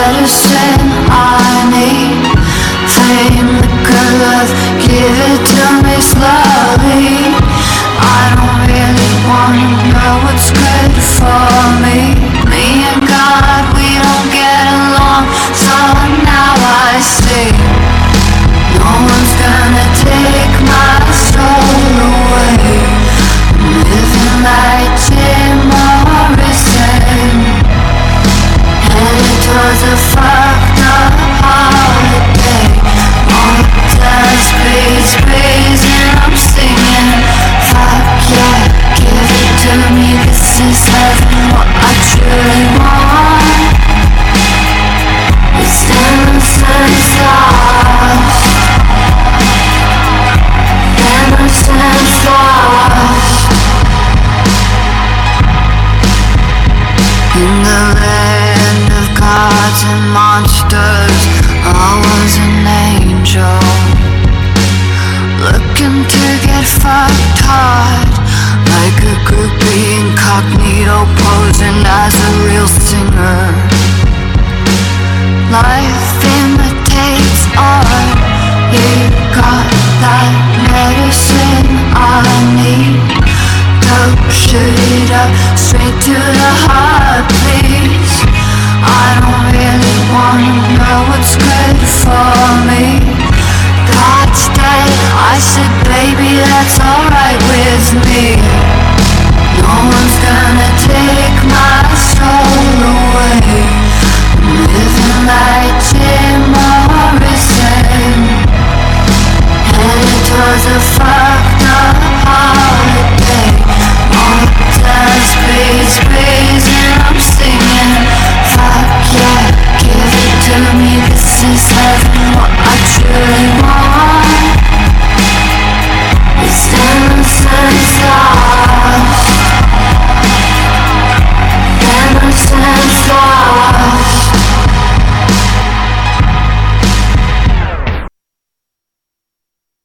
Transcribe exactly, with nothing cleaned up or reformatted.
medicine I need. Flame the good love, give it to me slowly. I don't really wanna know what's good for me. Me and God, we don't get along, so now I see no one's gonna take my soul away. I'm living like Jim Morrison, headed towards the fire.